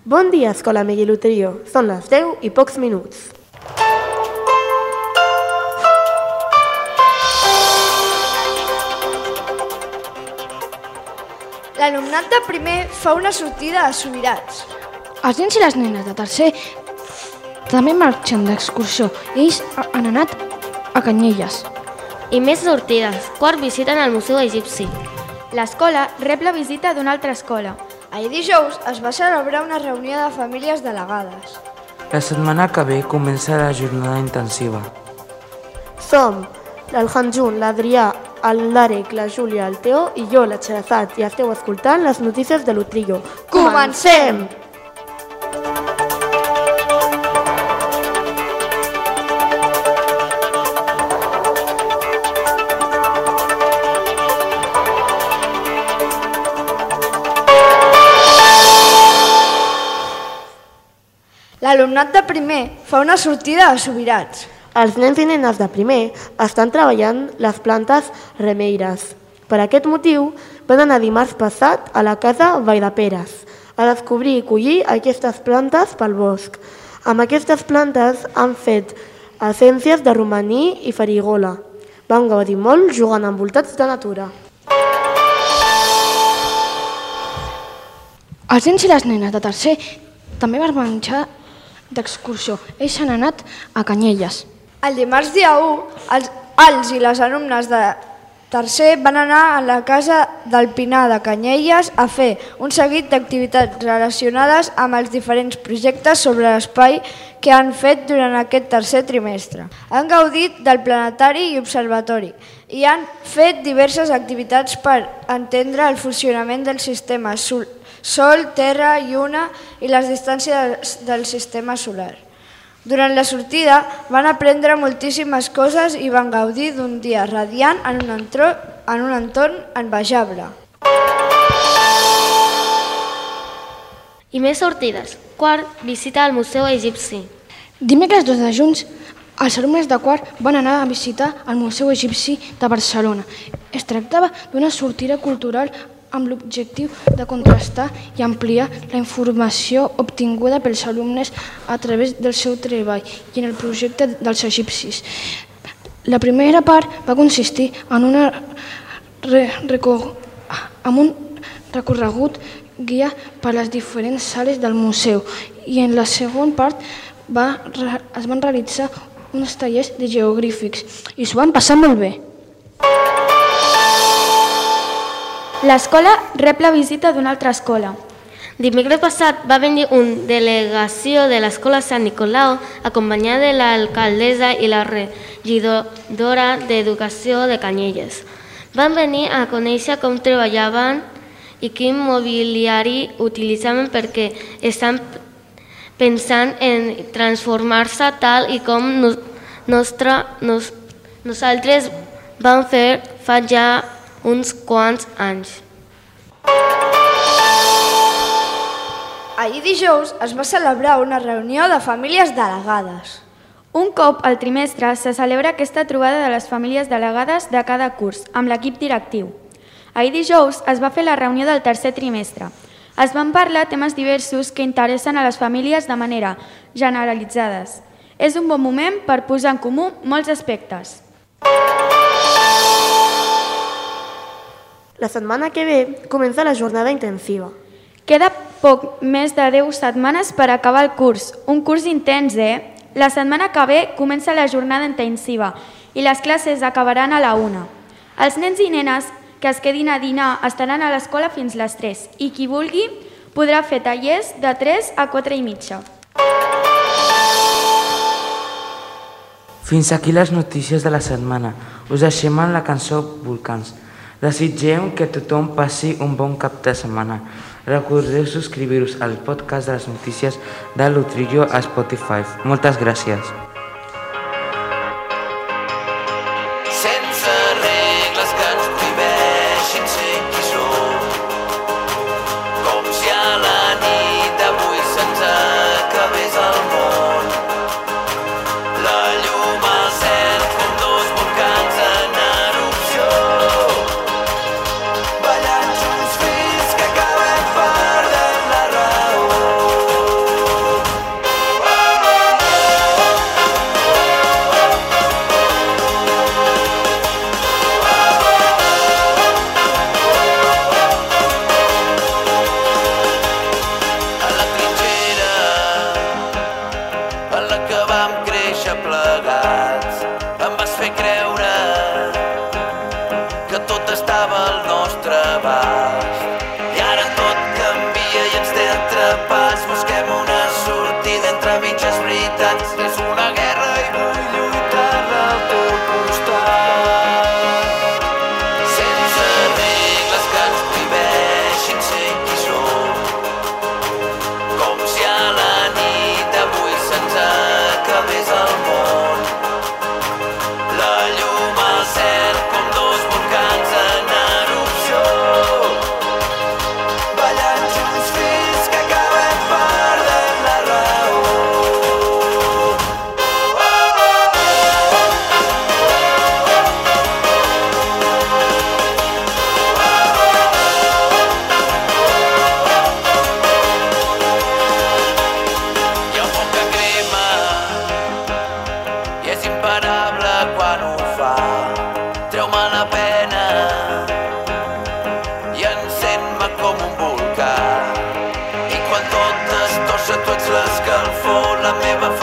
Bon dia, Escola Miguel Utrio. Són les 10 i pocs minuts. L'alumnat de primer fa una sortida a Subirats. Els nens i les nenes de tercer també marxen d'excursió. Ells han anat a Canyelles. I més sortides. Quart visiten el Museu Egipci. L'escola rep la visita d'una altra escola. Ahir dijous es va celebrar una reunió de famílies delegades. La setmana que ve comença la jornada intensiva. Som el Hanjun, l'Adrià, el Darek, la Júlia, el Teo i jo, la Xerezat, i esteu escoltant les notícies de l'Utrillo. Comencem! L'alumnat de primer fa una sortida a Subirats. Els nens i nenes de primer estan treballant les plantes remeires. Per aquest motiu, van anar dimarts passat a la casa Valldeperes a descobrir i collir aquestes plantes pel bosc. Amb aquestes plantes han fet essències de romaní i farigola. Van gaudir molt jugant envoltats de natura. Els nens i les nenes de tercer també van marxar d'excursió. Ells han anat a Canyelles. El dimarts dia 1, els i les alumnes de tercer van anar a la casa del Pinar de Canyelles a fer un seguit d'activitats relacionades amb els diferents projectes sobre l'espai que han fet durant aquest tercer trimestre. Han gaudit del planetari i observatori i han fet diverses activitats per entendre el funcionament del sistema Sol, Terra, Lluna i les distàncies del sistema solar. Durant la sortida van aprendre moltíssimes coses i van gaudir d'un dia radiant en un entorn envejable. I més sortides. Quart visita al Museu Egipci. Dimecres 2 de juny, els alumnes de quart van anar a visitar el Museu Egipci de Barcelona. Es tractava d'una sortida cultural amb l'objectiu de contrastar i ampliar la informació obtinguda pels alumnes a través del seu treball i en el projecte dels egipcis. La primera part va consistir en un recorregut guia per les diferents sales del museu i en la segona part es van realitzar uns tallers de geográfics i s'ho van passar molt bé. L'escola rep la visita d'una altra escola. Dimecres passat va venir una delegació de l'Escola Sant Nicolau acompanyada de l'alcaldessa i la regidora d'Educació de Canyelles. Van venir a conèixer com treballaven i quin mobiliari utilitzaven perquè estan pensant en transformar-se tal i com nosaltres vam fer fa ja uns quants anys. Ahir dijous es va celebrar una reunió de famílies delegades. Un cop al trimestre se celebra aquesta trobada de les famílies delegades de cada curs, amb l'equip directiu. Ahir dijous es va fer la reunió del tercer trimestre. Es van parlar temes diversos que interessen a les famílies de manera generalitzades. És un bon moment per posar en comú molts aspectes. La setmana que ve comença la jornada intensiva. Queda poc més de 10 setmanes per acabar el curs. Un curs intens, La setmana que ve comença la jornada intensiva i les classes acabaran a la 1. Els nens i nenes que es quedin a dinar estaran a l'escola fins les 3 i qui vulgui podrà fer tallers de 3 a 4 i mitja. Fins aquí les notícies de la setmana. Us deixem amb la cançó Volcans. Desitgem que tothom passi un bon cap de setmana. Recordeu subscriure-us al podcast de les notícies de l'Utrillo a Spotify. Moltes gràcies. casa tu ets l'escalfor, la meva